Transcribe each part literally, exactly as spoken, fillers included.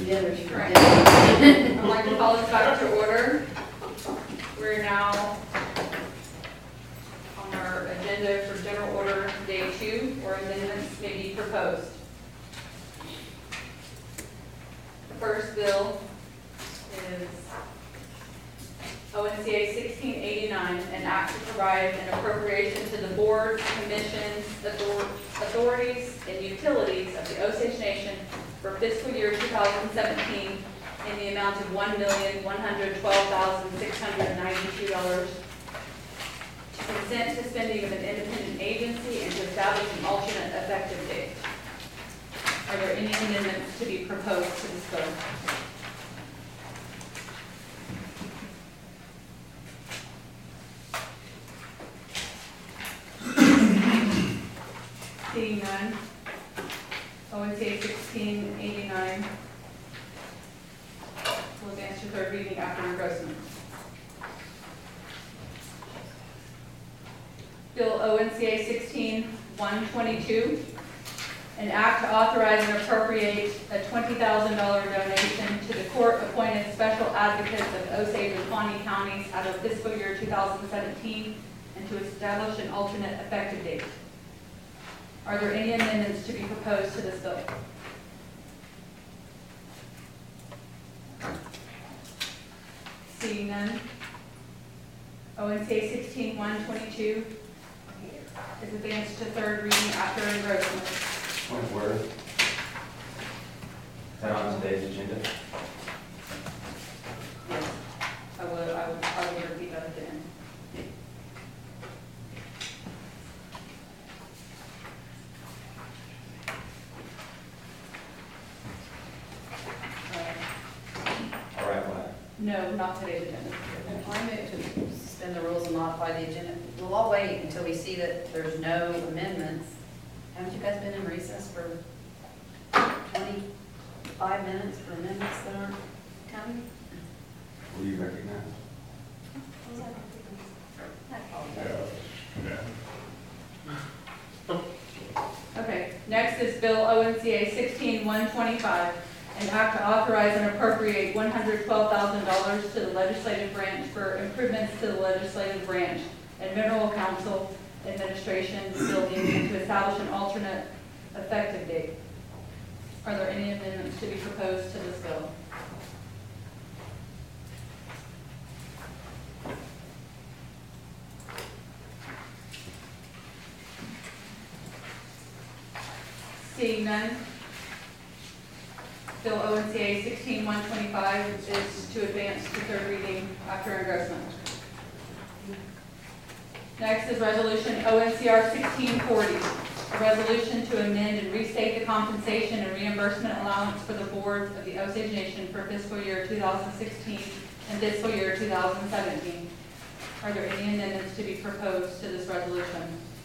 dinners for Right. dinner. I'd like to call this back to order. We're now on our agenda for general order day two, or amendments may be proposed. The first bill is O N C A sixteen eighty-nine, an act to provide an appropriation to the boards, commissions, author- authorities, and utilities of the Osage Nation for fiscal year two thousand seventeen in the amount of one million, one hundred twelve thousand, six hundred ninety-two dollars, to consent to spending of an independent agency and to establish an alternate effective date. Are there any amendments to be proposed to this bill? Seeing none, O N C A sixteen eighty-nine will advance to third reading after engrossment. Bill O N C A sixteen one twenty-two, an act to authorize and appropriate a twenty thousand dollars donation to the court-appointed special advocates of Osage and Pawnee counties out of fiscal year two thousand seventeen and to establish an alternate effective date. Are there any amendments to be proposed to this bill? Seeing none, O N C A sixteen one twenty-two is advanced to third reading after engrossment. Point of order. Is that on today's agenda? Yes. I will, I will, I will repeat that at the end. Uh, All right, what? No, not today's agenda. I move to suspend the rules and modify the agenda. We'll all wait until we see that there's no amendments. Haven't you guys been in recess for twenty-five minutes for amendments that aren't coming? Will you recognize? Okay, next is Bill O N C A sixteen one twenty-five, an act to authorize and appropriate one hundred twelve thousand dollars to the legislative branch for improvements to the legislative branch and mineral council administration building and to establish an alternate effective date. Are there any amendments to be proposed to this bill? Seeing none, Bill O N C A sixteen one twenty-five is to advance to third reading after engrossment. Next is Resolution O N C R sixteen forty, a resolution to amend and restate the compensation and reimbursement allowance for the boards of the Osage Nation for fiscal year two thousand sixteen and fiscal year two thousand seventeen. Are there any amendments to be proposed to this resolution?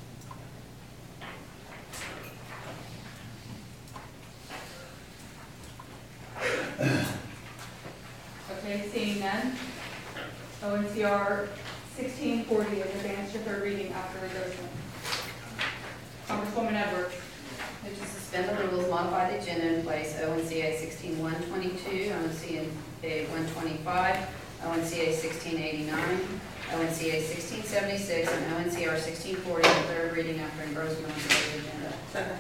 Okay, seeing none, O N C R sixteen forty is advanced to third reading after engrossment. Congresswoman Edwards. Move to suspend the rules, modify the agenda, and place O N C A sixteen one twenty-two, O N C A one twenty-five, O N C A sixteen eighty-nine, O N C A sixteen seventy-six, and O N C R sixteen forty on third reading after engrossment on today's agenda. Second.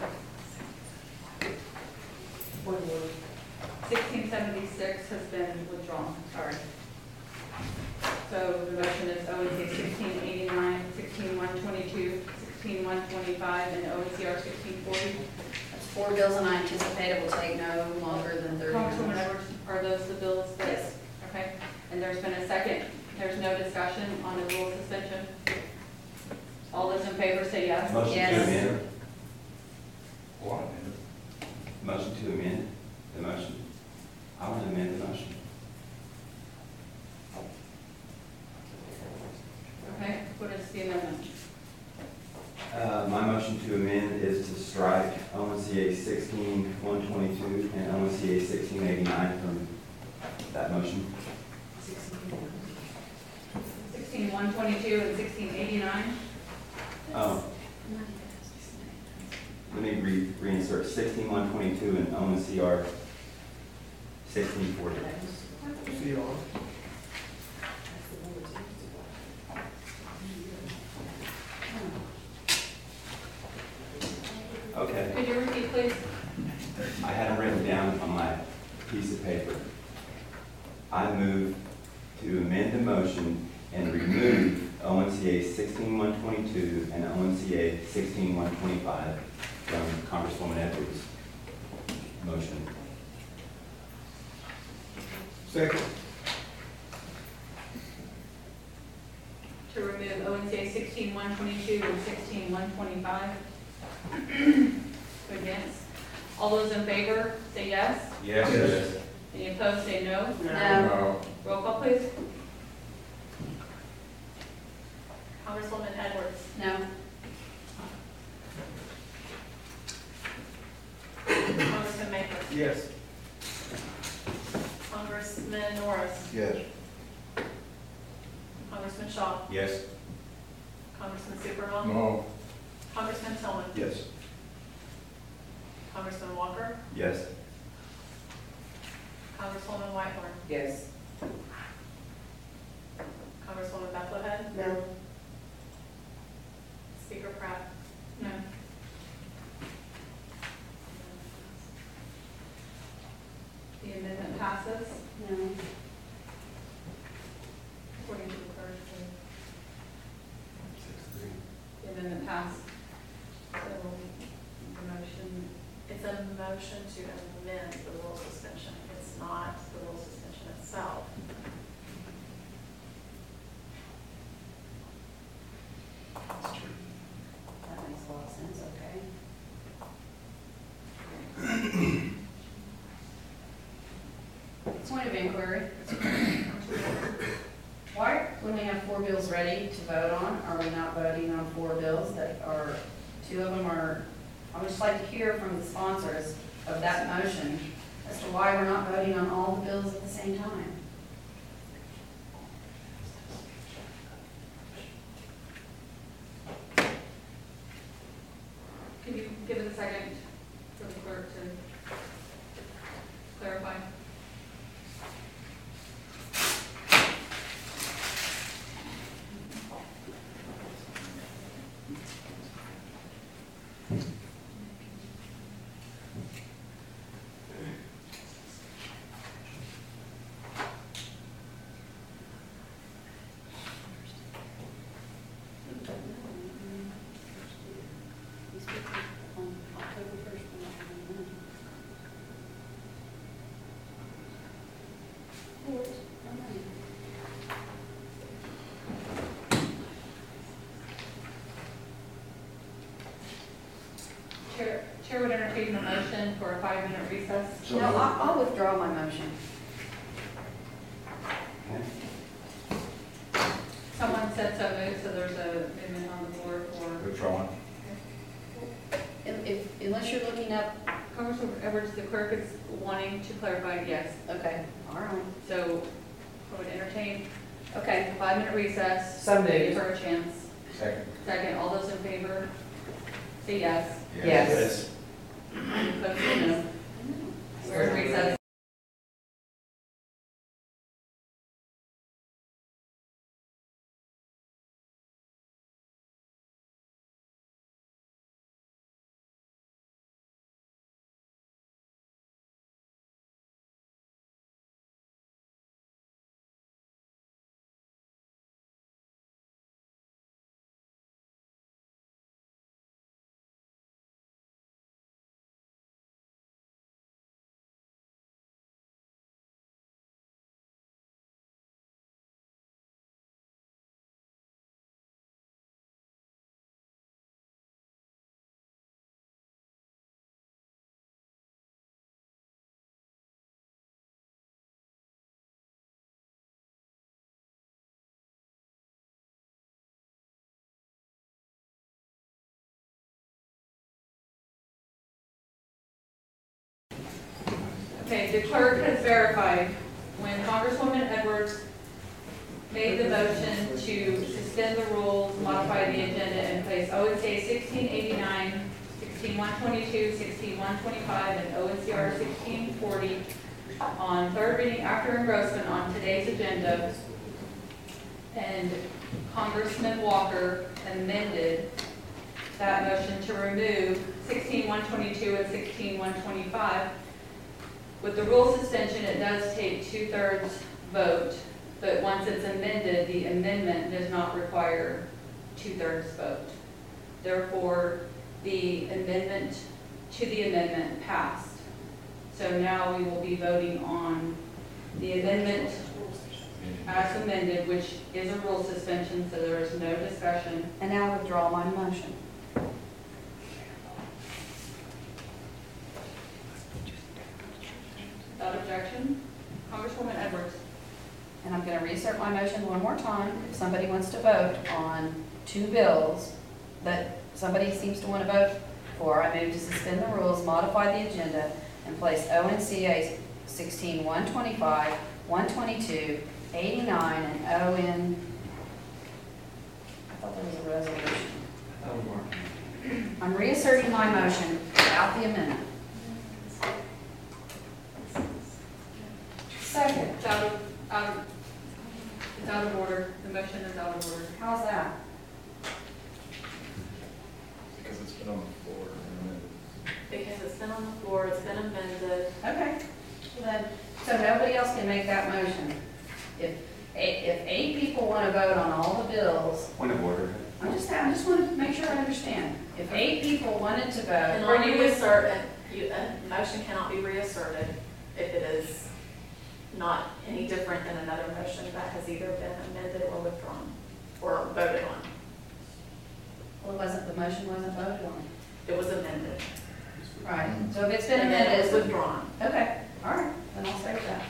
sixteen seventy-six has been withdrawn, sorry. So the motion is O N C A sixteen eighty-nine, sixteen one twenty-two, sixteen one twenty-five, and O N C R sixteen forty. That's four bills, and I anticipate it will take no longer than thirty Congresswoman minutes. Edwards, are those the bills that? Yes. Okay, and there's been a second, there's no discussion on the rule suspension? All those in favor say yes. Motion to Yes. amend. What? Motion to amend the motion. I want to amend the motion. Okay, what is the amendment? Uh, my motion to amend is to strike O N C A sixteen one twenty-two and O N C A sixteen eighty-nine from that motion. sixteen one twenty-two and sixteen eighty-nine? Oh, let me re reinsert sixteen one twenty-two and O N C R sixteen forty. See y'all. Okay, Could you repeat, please? I had them written down on my piece of paper. I move to amend the motion and remove O N C A sixteen one twenty-two and O N C A sixteen one twenty-five from Congresswoman Edwards' motion. Second. To remove O N C A sixteen one twenty-two and sixteen one twenty-five. Against. All those in favor, say yes. Yes. Any opposed, say no. No. Roll call, please. Congresswoman Edwards. No. Congressman Maker. Yes. Congressman Norris. Yes. Congressman Shaw. Yes. Congressman Supernaw. No. Congressman Tillman. Yes. Congressman Walker. Yes. Congresswoman Whitehorn. Yes. Congresswoman Bethlehem. No. Speaker Pratt. No. The amendment passes No. according to the clerk. The amendment passed. So the motion, It's a motion to amend the rule suspension. It's not the rule suspension itself. That makes a lot of sense, okay. Point of inquiry. Why, when we have four bills ready to vote on, are we not voting on four bills that are, two of them are, I would just like to hear from the sponsors of that motion as to why we're not voting on all the bills at the same time. can you give it a second for the clerk to clarify? Chair, Chair would entertain a motion for a five-minute recess. So No, moved. I'll, I'll withdraw my motion. Okay. Someone said so moved, so there's a amendment on the board for, Withdrawing. If, if, unless you're looking up, Congressman Edwards, the clerk is wanting to clarify, yes. okay, all right, So I would entertain okay. a five-minute recess. So moved. Give her a chance. Second. Second, all those in favor, say yes. Yes. Any opposed, say no. We're in recess. Okay, the clerk has verified when Congresswoman Edwards made the motion to suspend the rules, modify the agenda, and place O N C A sixteen eighty-nine, sixteen one twenty-two, sixteen one twenty-five, and O N C R sixteen forty on third reading after engrossment on today's agenda, and Congressman Walker amended that motion to remove sixteen one twenty-two and sixteen one twenty-five. With the rule suspension, it does take two-thirds vote, but once it's amended, the amendment does not require two-thirds vote. Therefore, the amendment to the amendment passed. So now we will be voting on the amendment as amended, which is a rule suspension, so there is no discussion. And now I withdraw my motion. Without objection, Congresswoman Edwards. And I'm going to reinsert my motion one more time. If somebody wants to vote on two bills that somebody seems to want to vote for, I move to suspend the rules, modify the agenda, and place O N C A sixteen one twenty-five, one twenty-two, eighty-nine, and O N, I thought there was a resolution. I'm reasserting my motion without the amendment. Second. It's out of, out of, it's out of order. The motion is out of order. How's that? Because it's been on the floor. Because it's been on the floor, it's been amended. Okay. Well then, so nobody else can make that motion. If eight, if eight people want to vote on all the bills, Point of order. I'm just, I just want to make sure I understand. If eight people wanted to vote, Cannot reassert, and you, a motion cannot be reasserted if it is not any different than another motion that has either been amended or withdrawn, or voted on. well, it wasn't, the motion wasn't voted on. It was amended. Right. So if it's been And then amended, it it's was withdrawn. withdrawn. Okay, all right, then I'll say that.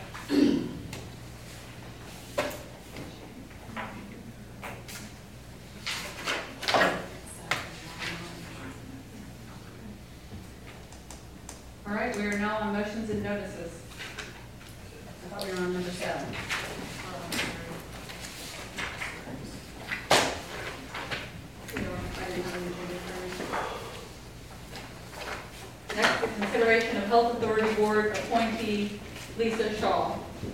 All right, we are now on motions and notices. I thought we were on number seven. Next, the consideration of Health Authority Board appointee Lisa Shaw.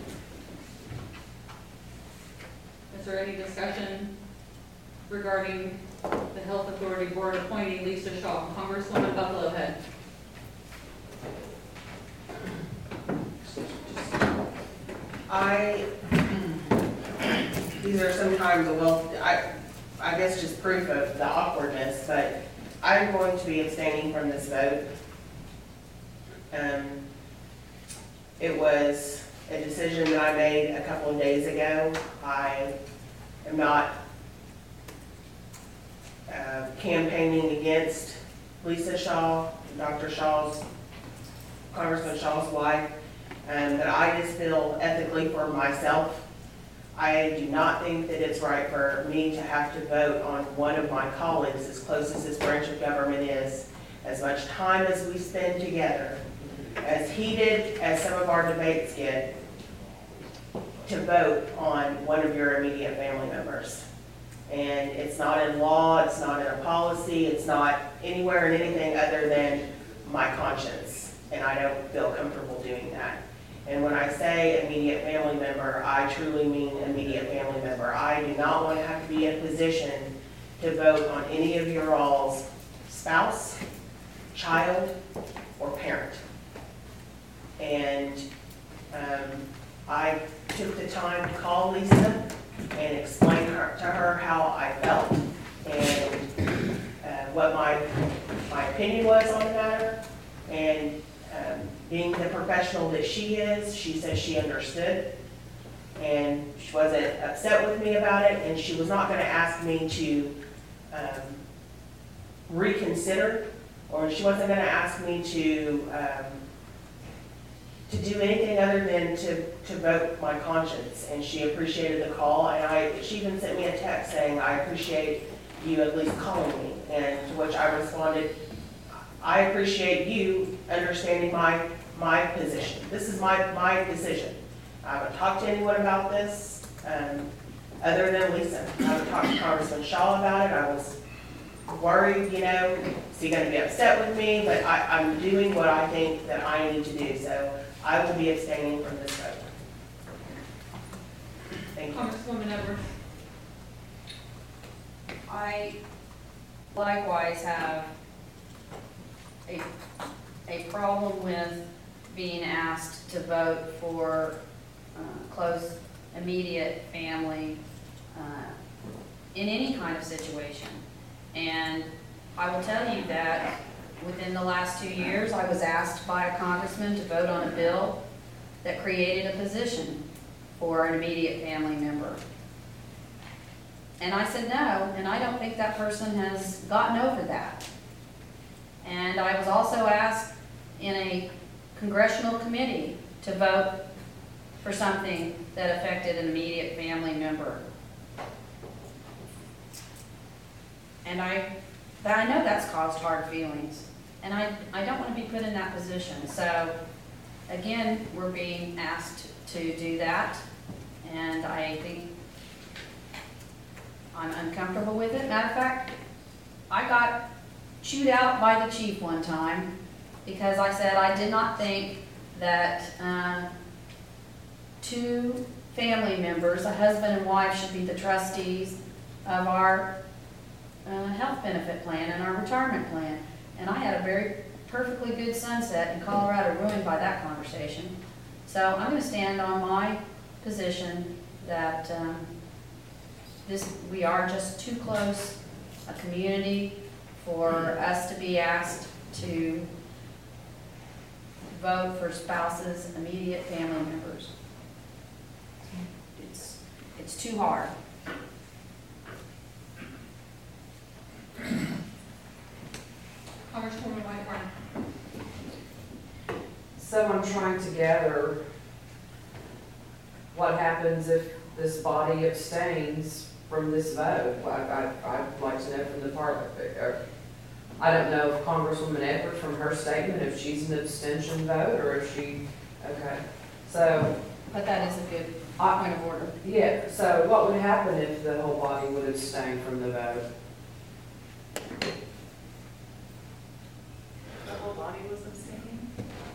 Is there any discussion regarding the Health Authority Board appointee Lisa Shaw? Congresswoman Buffalohead. I, these are sometimes, well, I, I guess just proof of the awkwardness, but I'm going to be abstaining from this vote. Um, it was a decision that I made a couple of days ago. I am not uh, campaigning against Lisa Shaw, Doctor Shaw's, Congressman Shaw's wife. Um, but I just feel ethically for myself, I do not think that it's right for me to have to vote on one of my colleagues, as close as this branch of government is, as much time as we spend together, as heated as some of our debates get, to vote on one of your immediate family members. And it's not in law, it's not in a policy, it's not anywhere in anything other than my conscience. And I don't feel comfortable doing that. And when I say immediate family member, I truly mean immediate family member. I do not want to have to be in a position to vote on any of your all's spouse, child, or parent. And um, I took the time to call Lisa and explain her, to her how I felt and uh, what my, my opinion was on the matter. And um, being the professional that she is, she said she understood. And she wasn't upset with me about it, and she was not going to ask me to um, reconsider, or she wasn't going to ask me to um, to do anything other than to, to vote my conscience. And she appreciated the call, and I she even sent me a text saying, I appreciate you at least calling me, and to which I responded, I appreciate you understanding my my position. This is my, my decision. I haven't talked to anyone about this, um, other than Lisa. I haven't talked to Congressman Shaw about it. I was worried, you know, is he gonna be upset with me? But I, I'm doing what I think that I need to do. So I will be abstaining from this vote. Thank you. Congresswoman Edwards. I likewise have a, a problem with being asked to vote for uh, close, immediate family uh, in any kind of situation. And I will tell you that within the last two years, I was asked by a congressman to vote on a bill that created a position for an immediate family member. And I said no, and I don't think that person has gotten over that. And I was also asked in a congressional committee to vote for something that affected an immediate family member. And I, but I know that's caused hard feelings, and I, I don't want to be put in that position. So, again, we're being asked to do that, and I think I'm uncomfortable with it. Matter of fact, I got chewed out by the chief one time because I said I did not think that uh, two family members, a husband and wife, should be the trustees of our uh, health benefit plan and our retirement plan. And I had a very perfectly good sunset in Colorado ruined by that conversation. So I'm going to stand on my position that um, this, we are just too close a community for us to be asked to vote for spouses, immediate family members. It's, it's too hard. Congresswoman Whiteburn. So I'm trying to gather what happens if this body abstains from this vote. I, I, I'd like to know from the department. or- I don't know if Congresswoman Edwards, from her statement, if she's an abstention vote or if she, okay. So, But that is a good I, point of order. yeah, so what would happen if the whole body would abstain from the vote? The whole body was abstaining.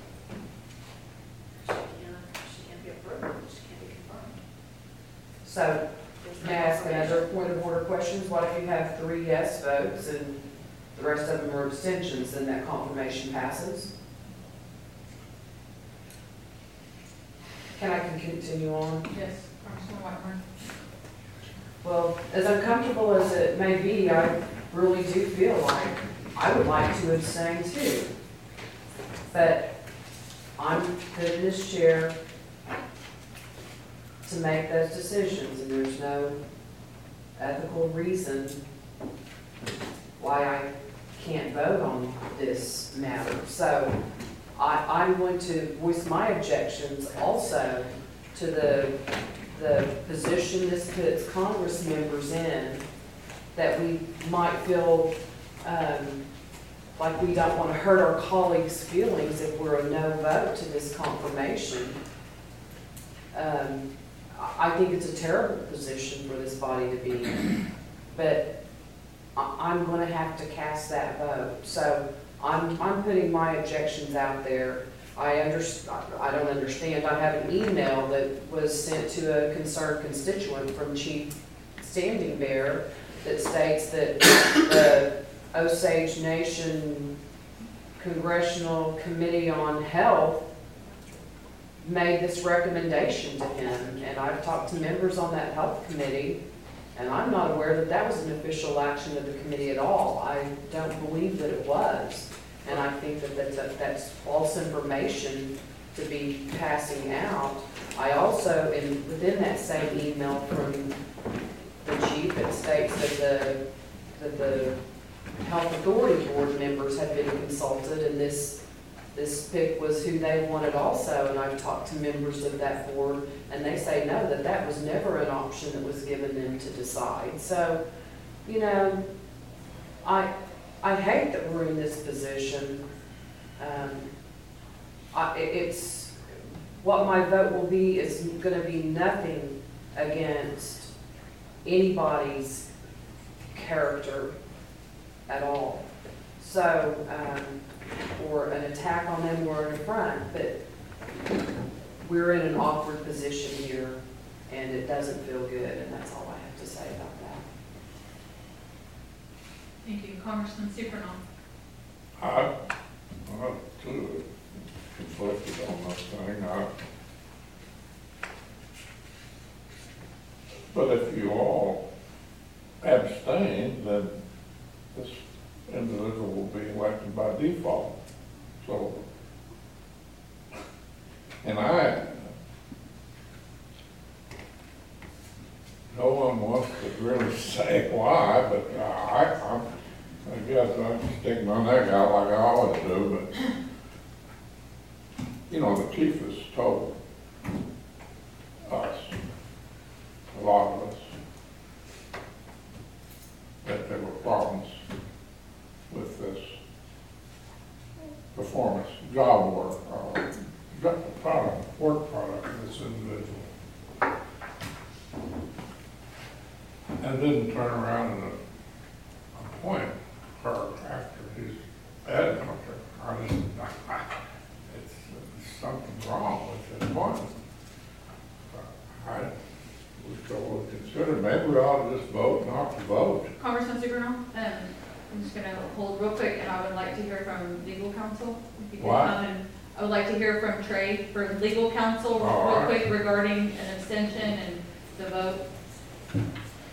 She can't, she can't be approved, she can't be confirmed. So, may I ask another point of order questions? What if you have three yes votes and the rest of them are abstentions, then that confirmation passes? Can I can continue on? Yes, Congresswoman Whiteburn. Well, as uncomfortable as it may be, I really do feel like I would like to abstain too. But I'm put in this chair to make those decisions, and there's no ethical reason why I can't vote on this matter. So I, I'm going to voice my objections also to the, the position this puts Congress members in, that we might feel um, like we don't want to hurt our colleagues' feelings if we're a no vote to this confirmation. Um, I I think it's a terrible position for this body to be in, but I- I'm going to have to cast that vote. So I'm, I'm putting my objections out there. I under, I don't understand. I have an email that was sent to a concerned constituent from Chief Standing Bear that states that the Osage Nation Congressional Committee on Health made this recommendation to him. And I've talked to members on that health committee, and I'm not aware that that was an official action of the committee at all. I don't believe that it was. And I think that that's, a, that's false information to be passing out. I also, in, within that same email from the chief, it states that the, that the Health Authority Board members had been consulted, and this, this pick was who they wanted also. And I've talked to members of that board, and they say no, that that was never an option that was given them to decide. So, you know, I, I hate that we're in this position. Um, I, it- it's, what my vote will be is gonna be nothing against anybody's character at all. So, um, or an attack on them or an affront, but we're in an awkward position here, and it doesn't feel good, and that's all I have to say about that. Thank you. Congressman Supernaw. I, I'm too conflicted on this thing. I, but if you all abstain, then this individual will be elected by default. So, and I, no one wants to really say why, but I, I'm, I guess I stick my neck out like I always do, but, you know, the chief has told us, a lot of us, that there were problems with this performance, job work, uh, job product, work product of this individual. And didn't turn around and appoint her after his advocate. I just, it's, it's something wrong with the appointment. I was told to consider, maybe we ought to just vote not to vote. Congressman Supernaw, um, I'm just gonna hold real quick, and I would like to hear from legal counsel. If you could What? come and- I would like to hear from Trey for legal counsel All real right. quick regarding an abstention and the vote. Thank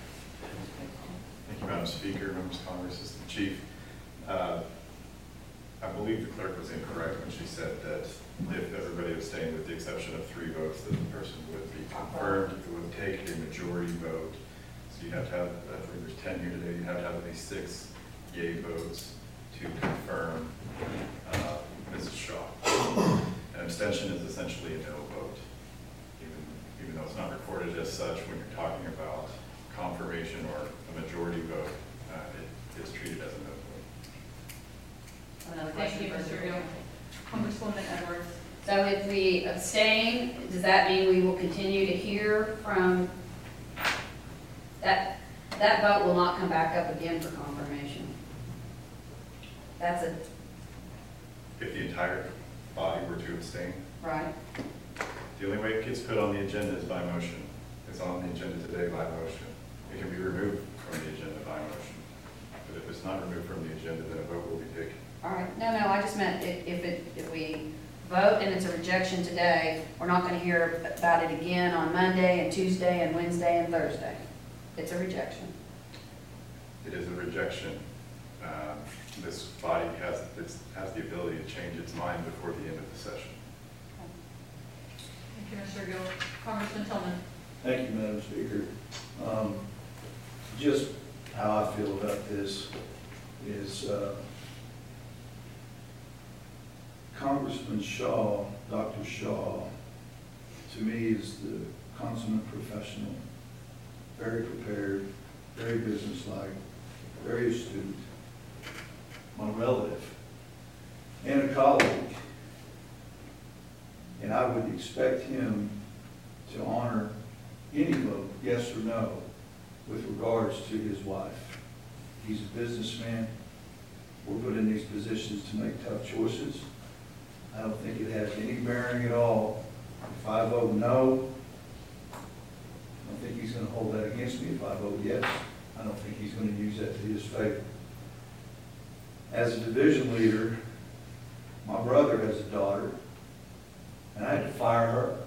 you, Madam Speaker, members of Congress, Assistant Chief. Uh, I believe the clerk was incorrect when she said that if everybody abstained with the exception of three votes, that the person would be confirmed. It would take a majority vote. So you have to have, I believe there's ten here today, you have to have at least six yea votes to confirm uh, Missus Shaw. An abstention is essentially a no vote, even, even though it's not recorded as such. When you're talking about confirmation or a majority vote, uh, it, it's treated as a no vote. Another Thank question you, for Mister the- Gill. Congresswoman Edwards. So if we abstain, does that mean we will continue to hear from, that, that vote will not come back up again for confirmation? That's a, If the entire body were to abstain, right? the only way it gets put on the agenda is by motion. It's on the agenda today by motion. It can be removed from the agenda by motion. But if it's not removed from the agenda, then a vote will be taken. All right, no, no, I just meant if, if it, if we vote and it's a rejection today, we're not gonna hear about it again on Monday and Tuesday and Wednesday and Thursday. It's a rejection. It is a rejection. Um, This body has, it's- has the ability to change its mind before the end of the session. Thank you, Mister Gill. Congressman Tillman. Thank you, Madam Speaker. Um, Just how I feel about this is uh, Congressman Shaw, Doctor Shaw, to me is the consummate professional, very prepared, very businesslike, very astute, my relative, and a colleague. And I would expect him to honor any vote, yes or no, with regards to his wife. He's a businessman. We're put in these positions to make tough choices. I don't think it has any bearing at all. If I vote no, I don't think he's gonna hold that against me. If I vote yes, I don't think he's gonna use that to his favor. As a division leader, my brother has a daughter, and I had to fire her.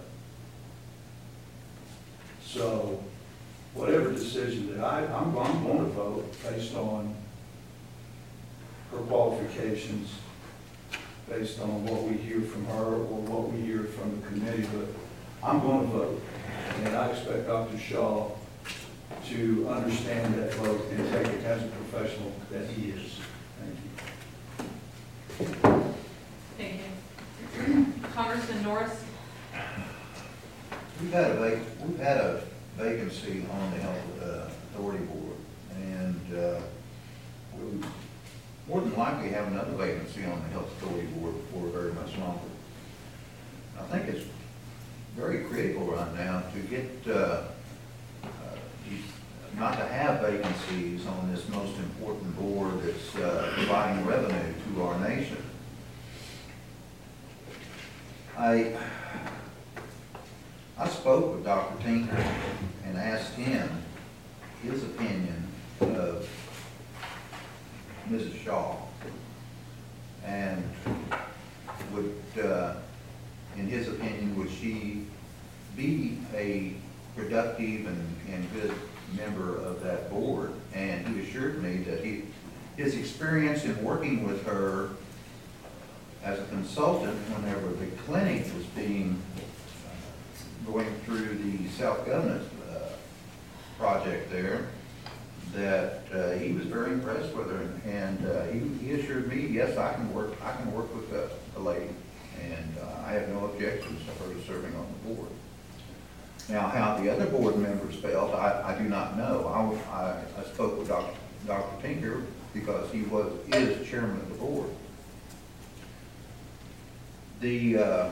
So whatever decision that I, I'm, I'm going to vote based on her qualifications, based on what we hear from her or what we hear from the committee, but I'm going to vote. And I expect Doctor Shaw to understand that vote and take it as a professional that he is. Thank you. Thank you. Congressman Norris. We've had a vac, we've had a vacancy on the Health uh, Authority Board, and uh, we'll more than likely have another vacancy on the Health Authority Board before very much longer. I think it's very critical right now to get, uh, uh, not to have vacancies on this most important board that's uh, providing revenue to our nation. I, I spoke with Doctor Tinker and asked him his opinion of Missus Shaw. And would, uh, in his opinion, would she be a productive and, and good member of that board? And he assured me that he, his experience in working with her as a consultant whenever the clinic was being, uh, going through the self-governance uh, project there, that uh, he was very impressed with her, and uh, he, he assured me, yes, I can work, I can work with the, the lady, and uh, I have no objections to her serving on the board. Now, how the other board members felt, I, I do not know. I, I, I spoke with Doctor Doctor Tinker because he was, is chairman of the board. The, uh,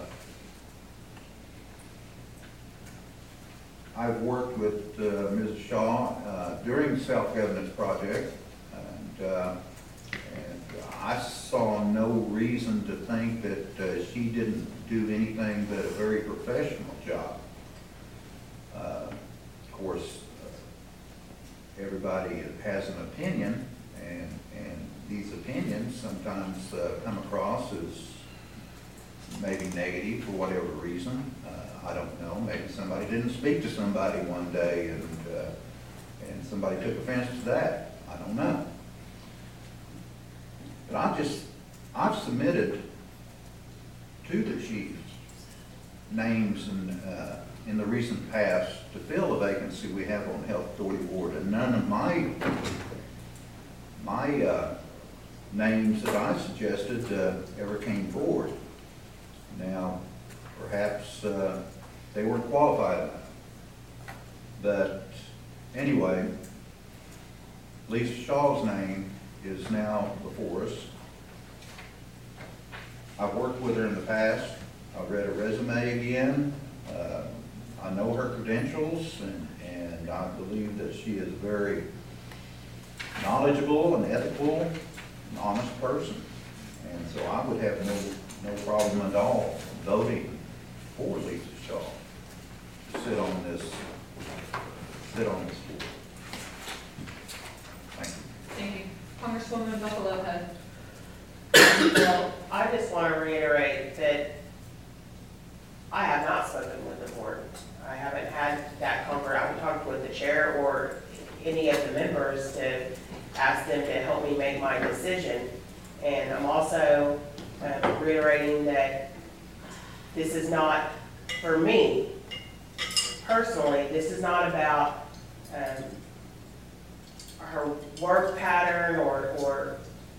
I've worked with uh, Miz Shaw uh, during the self-governance project, and, uh, and I saw no reason to think that uh, she didn't do anything but a very professional job. Uh, of course, uh, everybody has an opinion, and, and these opinions sometimes uh, come across as maybe negative for whatever reason. Uh, I don't know, maybe somebody didn't speak to somebody one day and, uh, and somebody took offense to that. I don't know. But I've just, I've submitted to the chief names in, uh, in the recent past to fill the vacancy we have on the Health Authority Board, and none of my, my uh, names that I suggested uh, ever came forward. Now, perhaps uh, they weren't qualified enough. But anyway, Lisa Shaw's name is now before us. I've worked with her in the past. I've read her resume again. Uh, I know her credentials, and, and I believe that she is a very knowledgeable and ethical and honest person. And so I would have no no problem at all voting for Lisa Shaw to sit on this, sit on this board. Thank you. Thank you. Congresswoman Buffalo Head. Well, I just want to reiterate that I have not spoken with the board. I haven't had that conversation. I haven't talked with the chair or any of the members to ask them to help me make my decision. And I'm also uh, reiterating that this is not, for me, personally, this is not about um, her work pattern or, or,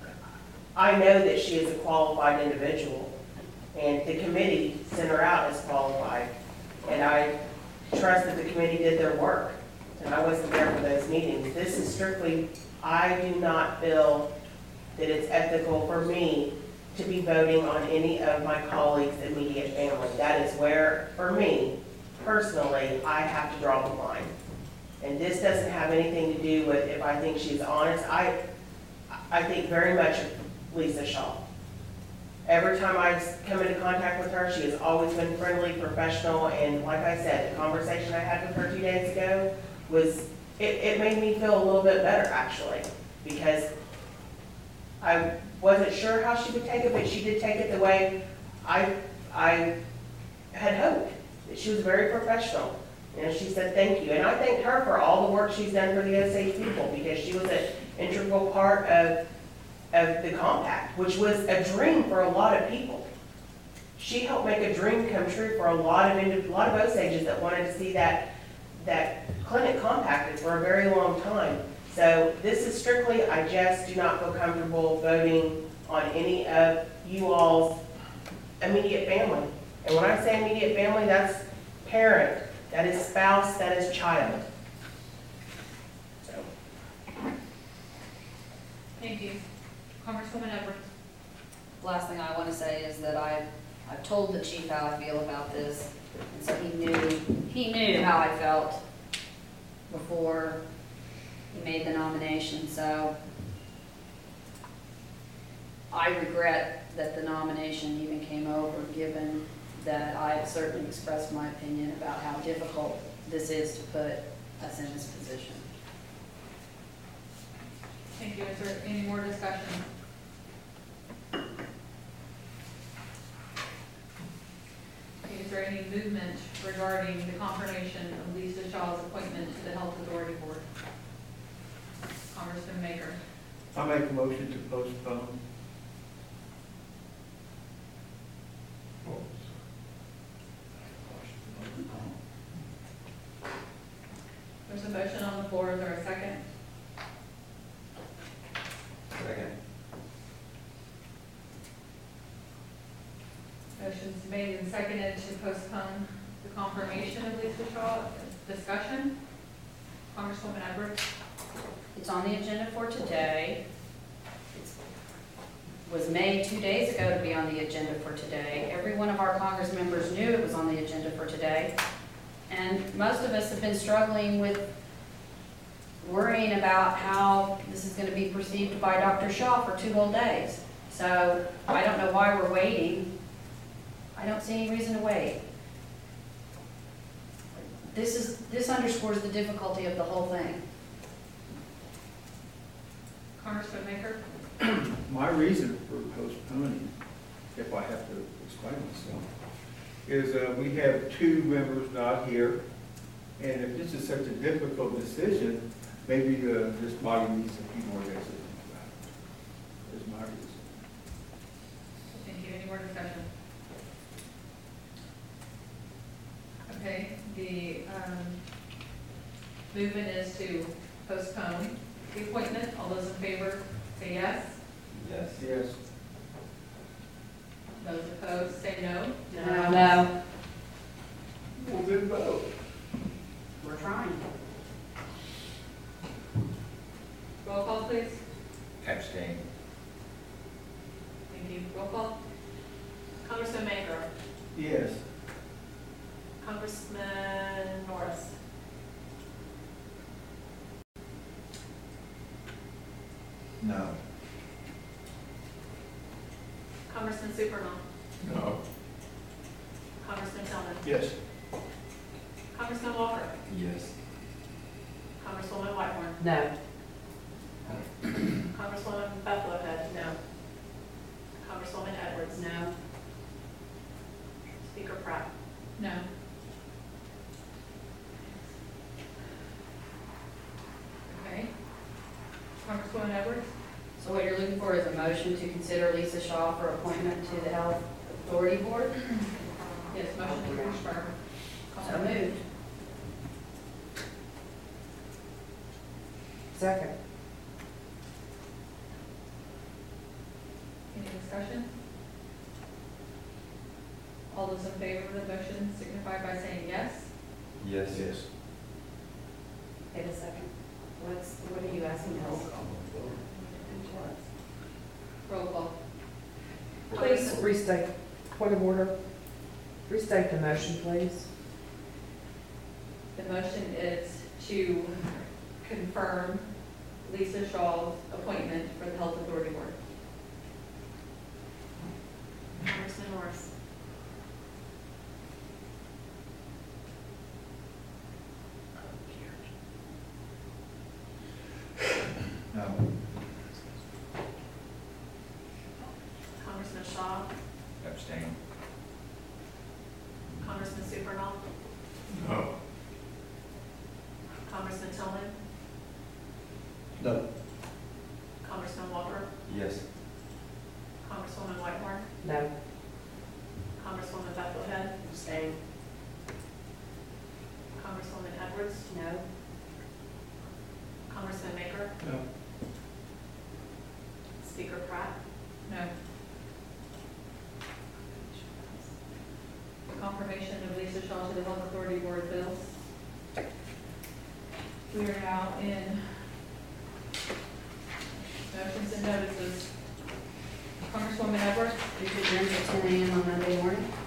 I know that she is a qualified individual, and the committee sent her out as qualified, and I trust that the committee did their work, and I wasn't there for those meetings. This is strictly, I do not feel that it's ethical for me to be voting on any of my colleagues' immediate family. That is where, for me, personally, I have to draw the line. And this doesn't have anything to do with if I think she's honest. I, I think very much of Lisa Shaw. Every time I've come into contact with her, she has always been friendly, professional, and like I said, the conversation I had with her two days ago was, it, it made me feel a little bit better, actually, because I wasn't sure how she would take it, but she did take it the way I, I had hoped. That she was very professional. And she said thank you. And I thanked her for all the work she's done for the Osage people, because she was an integral part of, of the compact, which was a dream for a lot of people. She helped make a dream come true for a lot of, a lot of Osages that wanted to see that, that clinic compacted for a very long time. So this is strictly, I just do not feel comfortable voting on any of you all's immediate family. And when I say immediate family, that's parent, that is spouse, that is child. So. Thank you. Congresswoman Edwards. Last thing I want to say is that I've, I've told the chief how I feel about this, and so he knew, he knew how I felt before he made the nomination, so I regret that the nomination even came over, given that I have certainly expressed my opinion about how difficult this is to put us in this position. Thank you. Is there any more discussion? Okay, is there any movement regarding the confirmation of Lisa Shaw's appointment to the Health Authority Board? Congressman Maker. I make a motion to postpone. There's a motion on the floor. Is there a second? Second. Motion's made and seconded to postpone the confirmation of Lisa Shaw. Discussion? Congresswoman Edwards? It's on the agenda for today. It was made two days ago to be on the agenda for today. Every one of our Congress members knew it was on the agenda for today. And most of us have been struggling with worrying about how this is going to be perceived by Doctor Shaw for two whole days. So I don't know why we're waiting. I don't see any reason to wait. This is, this underscores the difficulty of the whole thing. Congressman Maker? My reason for postponing, if I have to explain myself, is uh, we have two members not here, and if this is such a difficult decision, maybe uh, this body needs a few more days to think about it. Is my reason. Thank you. Any more discussion? Okay, the um, movement is to postpone the appointment. All those in favor say yes. Yes. Yes. Those opposed say no. No. Well, then vote. We're trying. Roll call, please. Abstain. Thank you. Roll call. Congressman Maker, Yes. Congressman Norris, No. Congressman Supernaw, No. Congressman Tillman, Yes. Congressman Walker, Yes. Congresswoman Whitehorn, No. Congresswoman Buffalohead, no. Congresswoman Edwards, No. Speaker Pratt. No. Okay. Congresswoman Edwards? So what you're looking for is a motion to consider Lisa Shaw for appointment to the Health Authority Board? Yes, motion to confirm. So moved. Second. Any discussion? All those in favor of the motion signify by saying yes. Yes. Yes. Wait a second. What's, what are you asking us? Roll call. Please restate, point of order. Restate the motion, please. The motion is to confirm Lisa Shaw's appointment for the Health Authority Board. Congressman Norris, No. Congressman Shaw, Abstain. Congressman Supernaw, No. Congressman Tillman, No. Congressman Walker, Yes. Congresswoman Whitehorn, No. Congresswoman Buffalohead, Abstain. Congresswoman Edwards, No. Congressman Maker, No. Speaker Pratt. No. Confirmation of Lisa Shaw to the Health Authority Board bills. We are now in motions and notices. Congresswoman Edwards? We could adjourn at ten A M on Monday morning?